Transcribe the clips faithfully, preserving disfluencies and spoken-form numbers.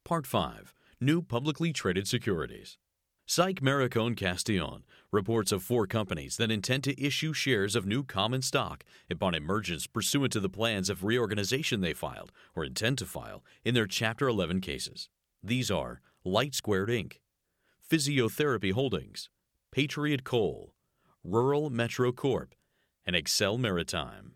Part five. New Publicly Traded Securities. Psych Maricón Castillon reports of four companies that intend to issue shares of new common stock upon emergence pursuant to the plans of reorganization they filed or intend to file in their Chapter eleven cases. These are Light Squared Incorporated, Physiotherapy Holdings, Patriot Coal, Rural Metro Corp, and Excel Maritime.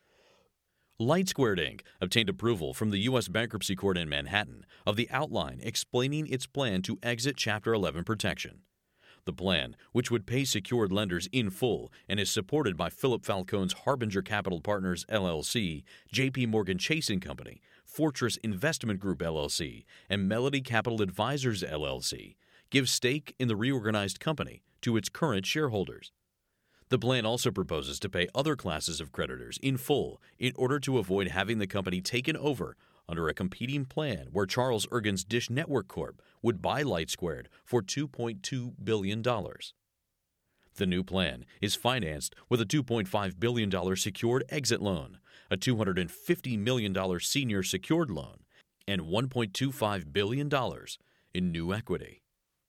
Light Squared Incorporated obtained approval from the U S Bankruptcy Court in Manhattan of the outline explaining its plan to exit Chapter eleven protection. The plan, which would pay secured lenders in full and is supported by Philip Falcone's Harbinger Capital Partners, L L C, J P Morgan Chase and Company, Fortress Investment Group, L L C, and Melody Capital Advisors, L L C, gives stake in the reorganized company to its current shareholders. The plan also proposes to pay other classes of creditors in full in order to avoid having the company taken over under a competing plan where Charles Ergen's Dish Network Corp would buy Light Squared for two point two billion dollars. The new plan is financed with a two point five billion dollars secured exit loan, a two hundred fifty million dollars senior secured loan, and one point two five billion dollars in new equity.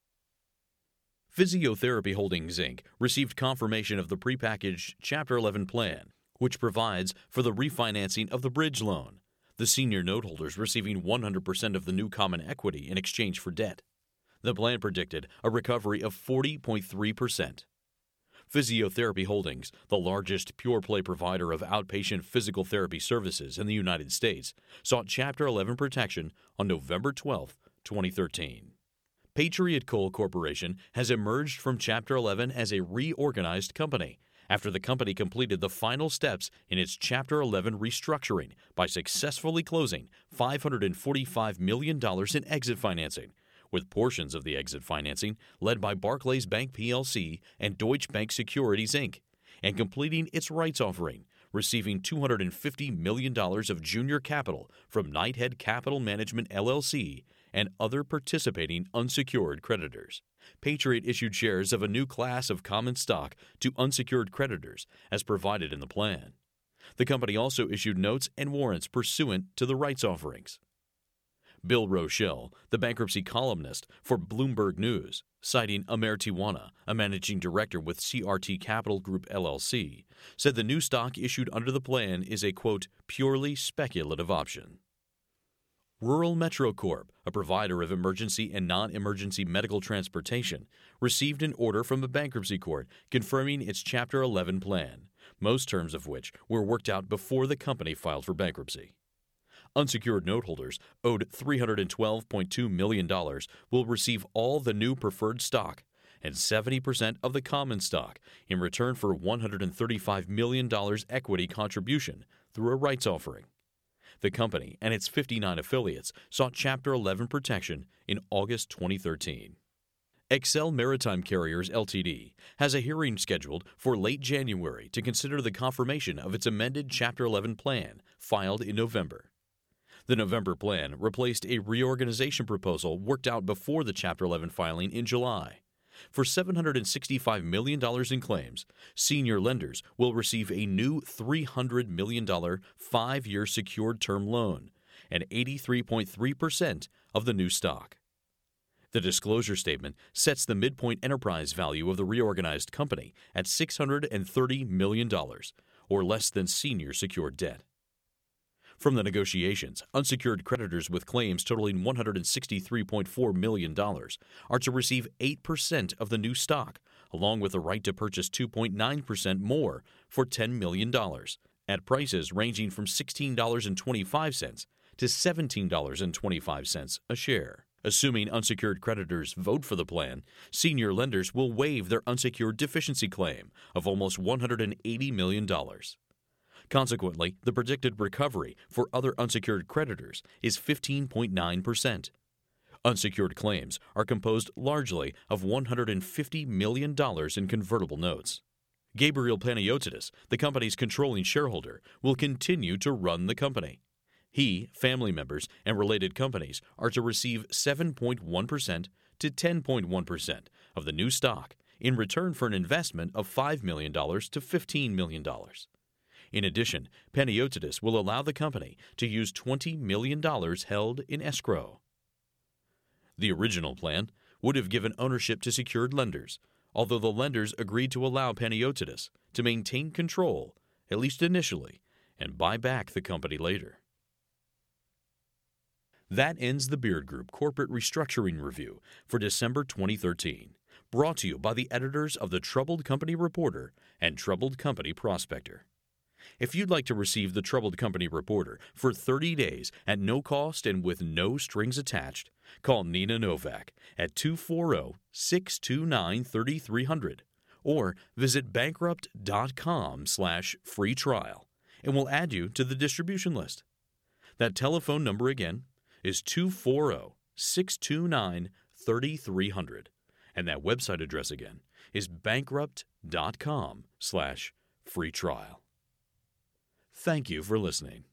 Physiotherapy Holdings, Incorporated received confirmation of the prepackaged Chapter eleven plan, which provides for the refinancing of the bridge loan, the senior noteholders receiving one hundred percent of the new common equity in exchange for debt. The plan predicted a recovery of forty point three percent. Physiotherapy Holdings, the largest pure-play provider of outpatient physical therapy services in the United States, sought Chapter eleven protection on November twelfth, twenty thirteen. Patriot Coal Corporation has emerged from Chapter eleven as a reorganized company after the company completed the final steps in its Chapter eleven restructuring by successfully closing five hundred forty-five million dollars in exit financing, with portions of the exit financing led by Barclays Bank P L C and Deutsche Bank Securities, Incorporated, and completing its rights offering, receiving two hundred fifty million dollars of junior capital from Knighthead Capital Management, L L C, and other participating unsecured creditors. Patriot issued shares of a new class of common stock to unsecured creditors as provided in the plan. The company also issued notes and warrants pursuant to the rights offerings. Bill Rochelle, the bankruptcy columnist for Bloomberg News, citing Amer Tijuana, a managing director with C R T Capital Group, L L C, said the new stock issued under the plan is a, quote, purely speculative option. Rural Metro Corp, a provider of emergency and non-emergency medical transportation, received an order from the bankruptcy court confirming its Chapter eleven plan, most terms of which were worked out before the company filed for bankruptcy. Unsecured noteholders owed three hundred twelve point two million dollars will receive all the new preferred stock and seventy percent of the common stock in return for one hundred thirty-five million dollars equity contribution through a rights offering. The company and its fifty-nine affiliates sought Chapter eleven protection in August twenty thirteen. Excel Maritime Carriers, Limited, has a hearing scheduled for late January to consider the confirmation of its amended Chapter eleven plan filed in November. The November plan replaced a reorganization proposal worked out before the Chapter eleven filing in July. For seven hundred sixty-five million dollars in claims, senior lenders will receive a new three hundred million dollars five-year secured term loan and eighty-three point three percent of the new stock. The disclosure statement sets the midpoint enterprise value of the reorganized company at six hundred thirty million dollars, or less than senior secured debt. From the negotiations, unsecured creditors with claims totaling one hundred sixty-three point four million dollars are to receive eight percent of the new stock, along with the right to purchase two point nine percent more for ten million dollars, at prices ranging from sixteen dollars and twenty-five cents to seventeen dollars and twenty-five cents a share. Assuming unsecured creditors vote for the plan, senior lenders will waive their unsecured deficiency claim of almost one hundred eighty million dollars. Consequently, the predicted recovery for other unsecured creditors is fifteen point nine percent. Unsecured claims are composed largely of one hundred fifty million dollars in convertible notes. Gabriel Panayotis, the company's controlling shareholder, will continue to run the company. He, family members, and related companies are to receive seven point one percent to ten point one percent of the new stock in return for an investment of five million dollars to fifteen million dollars. In addition, Panayotis will allow the company to use twenty million dollars held in escrow. The original plan would have given ownership to secured lenders, although the lenders agreed to allow Panayotis to maintain control, at least initially, and buy back the company later. That ends the Beard Group Corporate Restructuring Review for December twenty thirteen, brought to you by the editors of the Troubled Company Reporter and Troubled Company Prospector. If you'd like to receive the Troubled Company Reporter for thirty days at no cost and with no strings attached, call Nina Novak at two four zero, six two nine, three three zero zero or visit bankrupt.com slash free trial, and we'll add you to the distribution list. That telephone number again is two four zero, six two nine, three three zero zero, and that website address again is bankrupt.com slash free trial. Thank you for listening.